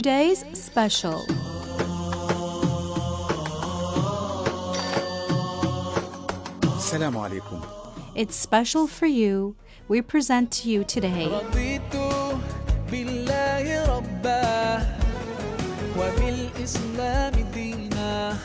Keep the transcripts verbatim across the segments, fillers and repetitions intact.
today's special. Assalamu alaikum. It's special for you. We present to you today رضيت بالله ربا وبالإسلام دينا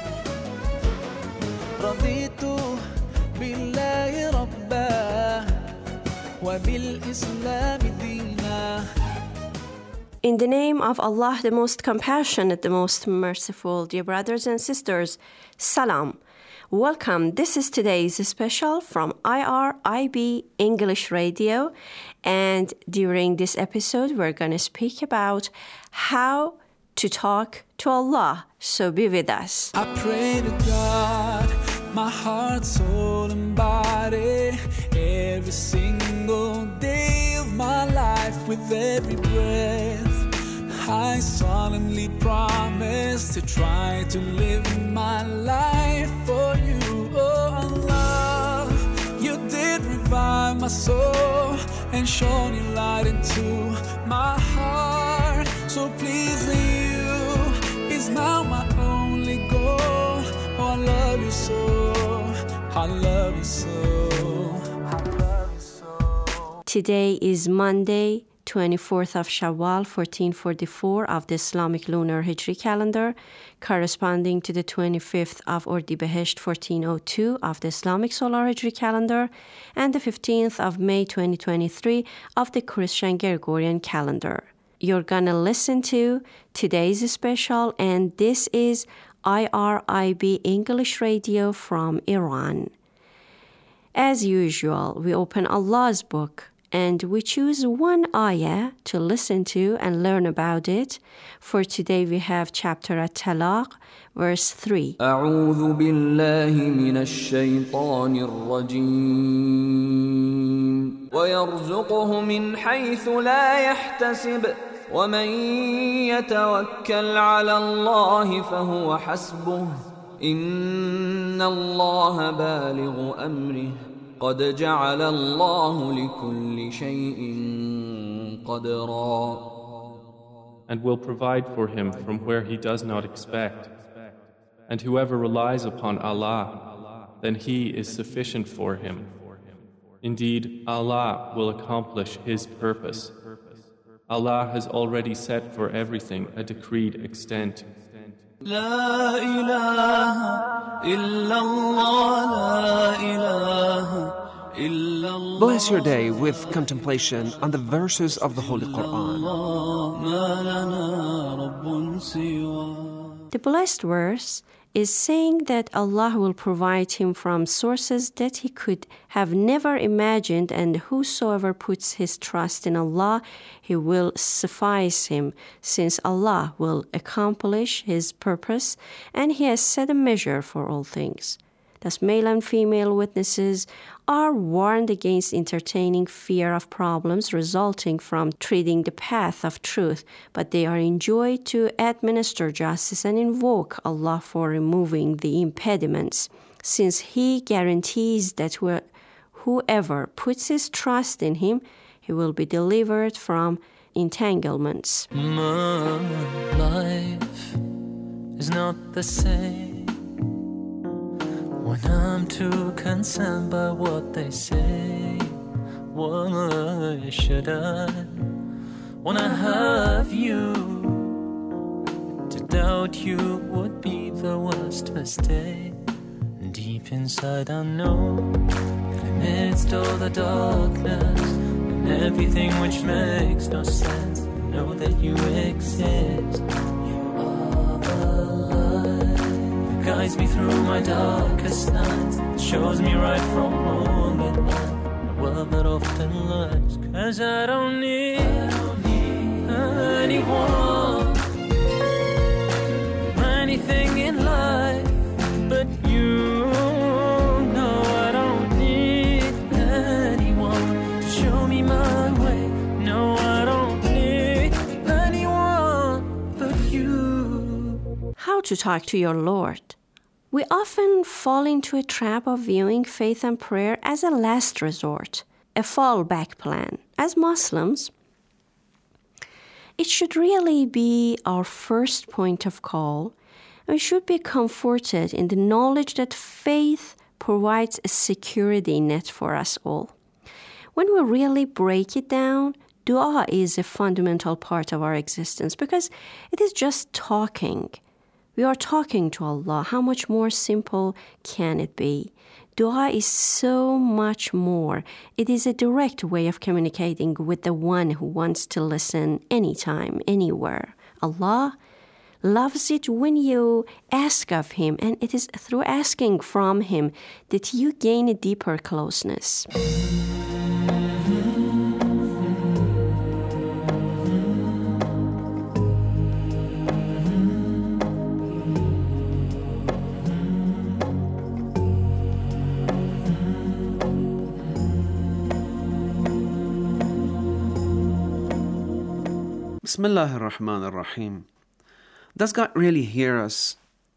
رضيت بالله ربا وبالإسلام دينا. In the name of Allah, the most compassionate, the most merciful, dear brothers and sisters, Salam. Welcome. This is today's special from I R I B English Radio. And during this episode, we're going to speak about how to talk to Allah. So be with us. I pray to God, my heart, soul, and body, every single day of my life, with every breath. I solemnly promise to try to live my life for you, oh Allah. You did revive my soul and shone your light into my heart. So pleasing you is now my only goal. Oh, I love you so, I love you so, I love you so. Today is Monday, twenty-fourth of Shawwal, fourteen forty-four of the Islamic lunar Hijri calendar, corresponding to the twenty-fifth of Ordibehesht, fourteen oh two of the Islamic solar Hijri calendar, and the fifteenth of May, twenty twenty-three of the Christian Gregorian calendar. You're gonna listen to today's special, and this is I R I B English Radio from Iran. As usual, we open Allah's book, and we choose one ayah to listen to and learn about it. For today we have chapter At-Talaq, verse three. أعوذ بالله من الشيطان الرجيم ويرزقه من حيث لا يحتسب ومن يتوكل على الله فهو حسبه إن الله بالغ أمره قد جعل الله لكل شيء قدرا. And will provide for him from where he does not expect. And whoever relies upon Allah, then He is sufficient for him. Indeed, Allah will accomplish His purpose. Allah has already set for everything a decreed extent. لا إله إلا الله لا إله إلا الله. Bless your day with contemplation on the verses of the Holy Quran. ما لنا رب سواه. The blessed verse is saying that Allah will provide him from sources that he could have never imagined, and whosoever puts his trust in Allah, He will suffice him, since Allah will accomplish His purpose, and He has set a measure for all things. Thus, male and female witnesses are warned against entertaining fear of problems resulting from treading the path of truth, but they are enjoined to administer justice and invoke Allah for removing the impediments, since He guarantees that whoever puts his trust in Him, he will be delivered from entanglements. My life is not the same when I'm too concerned by what they say. Why should I, when I have you, to doubt you would be the worst mistake? Deep inside I know, amidst all the darkness and everything which makes no sense, I know that you exist. You are the light that guides me through my darkest nights, shows me right from wrong at night, a world that often lies. Cause I don't need, I don't need anyone or anything in life but you. How to talk to your Lord. We often fall into a trap of viewing faith and prayer as a last resort, a fallback plan. As Muslims, It should really be our first point of call. We should be comforted in the knowledge that faith provides a security net for us all. When we really break it down, dua is a fundamental part of our existence because it is just talking. We are talking to Allah. How much more simple can it be? Dua is so much more. It is a direct way of communicating with the one who wants to listen anytime, anywhere. Allah loves it when you ask of Him, and it is through asking from Him that you gain a deeper closeness. Bismillah ar-Rahman ar-Rahim. Does God really hear us?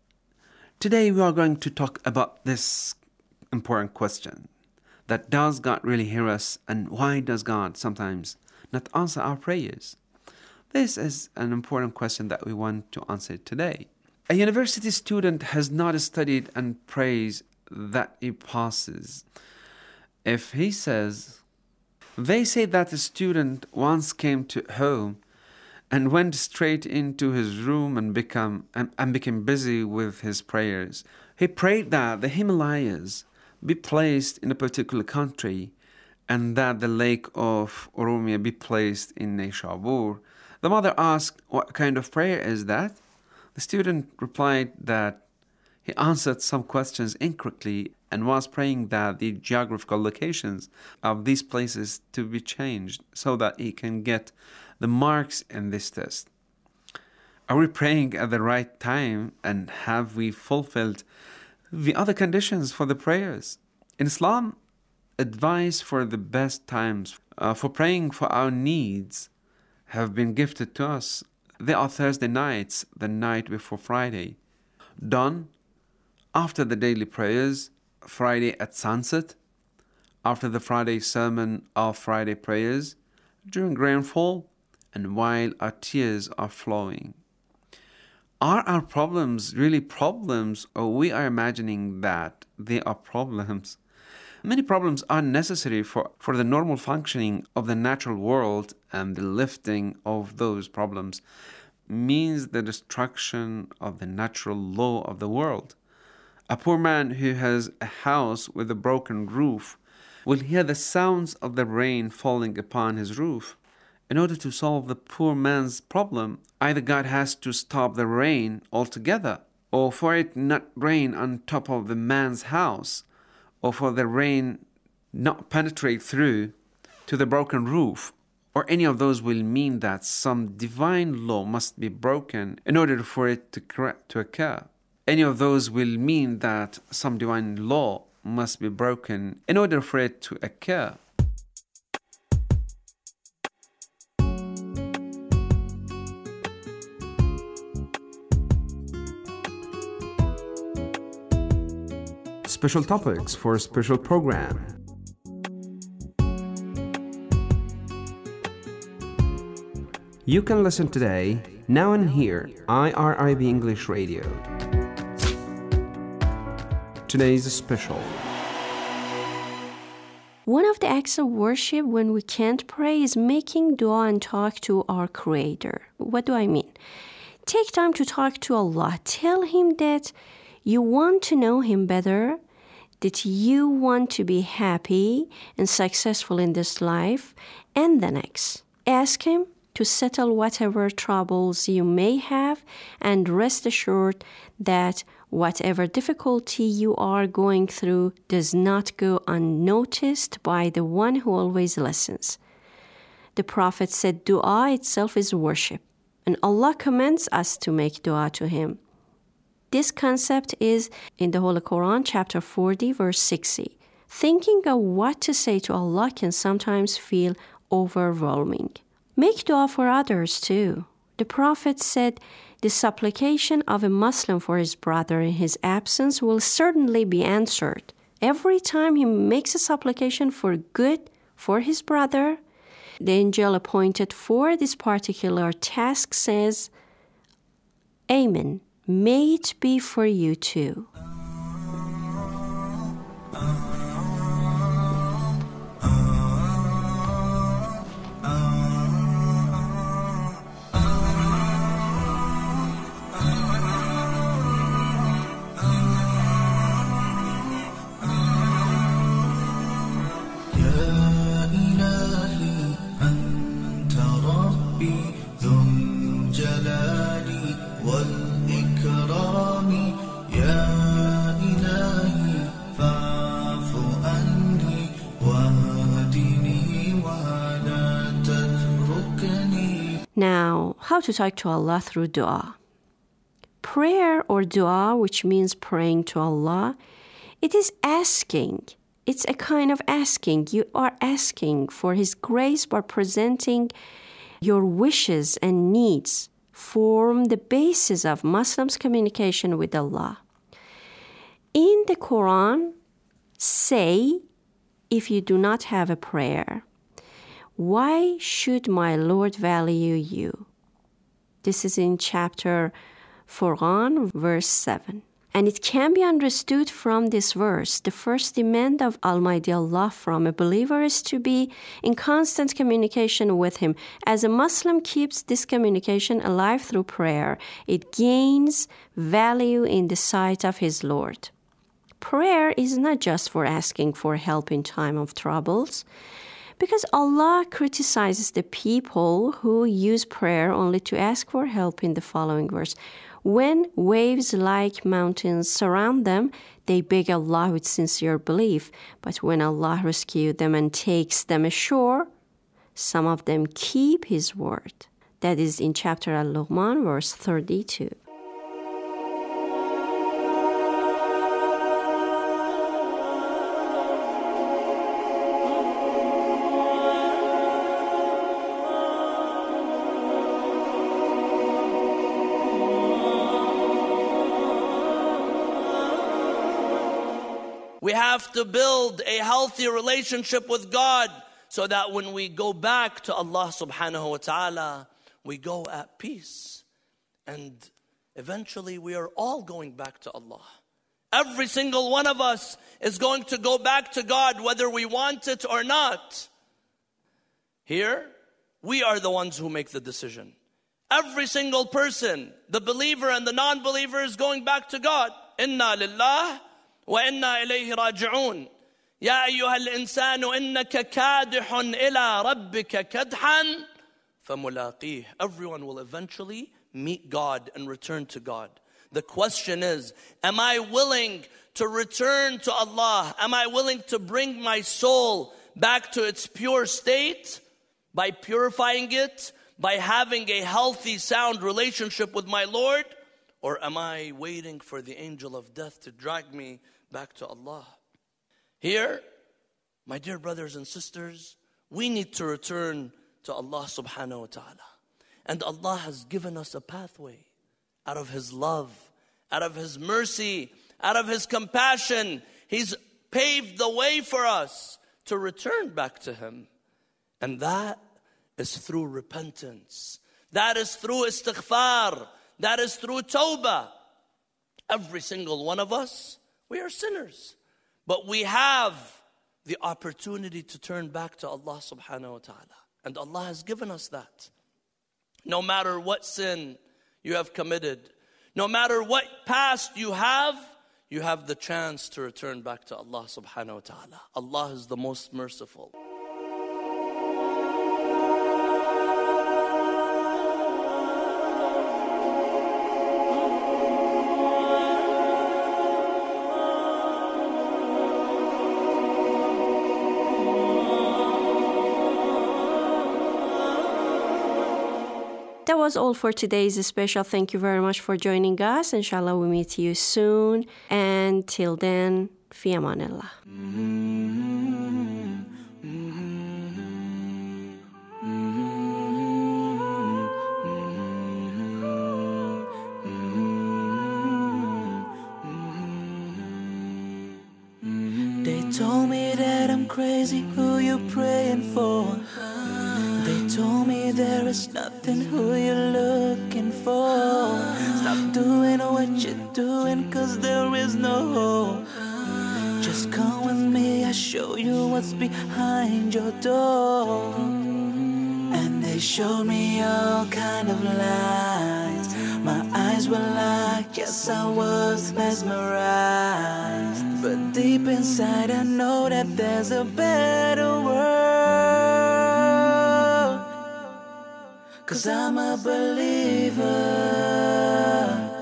Today we are going to talk about this important question. That does God really hear us, and why does God sometimes not answer our prayers? This is an important question that we want to answer today. A university student has not studied and prays that he passes. If he says, they say that a student once came to home and went straight into his room and become and, and became busy with his prayers. He prayed that the Himalayas be placed in a particular country and that the lake of Oromia be placed in Nishabur. The mother asked, what kind of prayer is that? The student replied that he answered some questions incorrectly and was praying that the geographical locations of these places to be changed so that he can get the marks in this test. Are we praying at the right time, and have we fulfilled the other conditions for the prayers? In Islam, advice for the best times uh, for praying for our needs have been gifted to us. They are Thursday nights, the night before Friday, done after the daily prayers, Friday at sunset, after the Friday sermon of Friday prayers, during rainfall, and while our tears are flowing. Are our problems really problems, or we are imagining that they are problems? Many problems are necessary for, for the normal functioning of the natural world, and the lifting of those problems means the destruction of the natural law of the world. A poor man who has a house with a broken roof will hear the sounds of the rain falling upon his roof. In order to solve the poor man's problem, either God has to stop the rain altogether, or for it not rain on top of the man's house, or for the rain not penetrate through to the broken roof, or any of those will mean that some divine law must be broken in order for it to, correct, to occur. Any of those will mean that some divine law must be broken in order for it to occur. Special topics for a special program. You can listen today, now and here, I R I B English Radio. Today's special. One of the acts of worship when we can't pray is making dua and talk to our Creator. What do I mean? Take time to talk to Allah. Tell Him that you want to know Him better, that you want to be happy and successful in this life and the next. Ask Him to settle whatever troubles you may have, and rest assured that whatever difficulty you are going through does not go unnoticed by the one who always listens. The Prophet said dua itself is worship, and Allah commands us to make dua to Him. This concept is in the Holy Quran, chapter forty, verse sixty. Thinking of what to say to Allah can sometimes feel overwhelming. Make dua for others too. The Prophet said, the supplication of a Muslim for his brother in his absence will certainly be answered. Every time he makes a supplication for good for his brother, The angel appointed for this particular task says, Amen. May it be for you too. Now, how to talk to Allah through dua? Prayer or dua, which means praying to Allah, it is asking. It's a kind of asking. You are asking for His grace by presenting your wishes and needs, form the basis of Muslims' communication with Allah. In the Quran, say, if you do not have a prayer, why should my Lord value you? This is in chapter Furqan, verse seven. And it can be understood from this verse. The first demand of Almighty Allah from a believer is to be in constant communication with Him. As a Muslim keeps this communication alive through prayer, it gains value in the sight of his Lord. Prayer is not just for asking for help in time of troubles, because Allah criticizes the people who use prayer only to ask for help in the following verse. When waves like mountains surround them, they beg Allah with sincere belief. But when Allah rescues them and takes them ashore, some of them keep His word. That is in chapter Al-Luqman, verse thirty-two. We have to build a healthy relationship with God so that when we go back to Allah subhanahu wa ta'ala, we go at peace. And eventually we are all going back to Allah. Every single one of us is going to go back to God whether we want it or not. Here, we are the ones who make the decision. Every single person, the believer and the non-believer, is going back to God. Inna lillah وَإِنَّا إِلَيْهِ رَاجِعُونَ يَا أَيُّهَا الْإِنسَانُ إِنَّكَ كَادِحٌ إِلَىٰ رَبِّكَ كَدْحًا فَمُلَاقِيهِ. Everyone will eventually meet God and return to God. The question is, am I willing to return to Allah? Am I willing to bring my soul back to its pure state by purifying it, by having a healthy, sound relationship with my Lord? Or am I waiting for the angel of death to drag me back to Allah? Here, my dear brothers and sisters, we need to return to Allah subhanahu wa ta'ala. And Allah has given us a pathway out of His love, out of His mercy, out of His compassion. He's paved the way for us to return back to Him. And that is through repentance. That is through istighfar. That is through tawbah. Every single one of us, we are sinners. But we have the opportunity to turn back to Allah subhanahu wa ta'ala. And Allah has given us that. No matter what sin you have committed, no matter what past you have, you have the chance to return back to Allah subhanahu wa ta'ala. Allah is the most merciful. That was all for today's special. Thank you very much for joining us. Inshallah, we'll meet you soon. And till then, fi amanillah. They told me that I'm crazy, who you praying for? They told me there is nothing, who you're looking for. Stop doing what you're doing, cause there is no hope. Just come with me, I'll show you what's behind your door. And they showed me all kind of lights. My eyes were locked, yes I was mesmerized. But deep inside I know that there's a better world. Cause I'm a believer.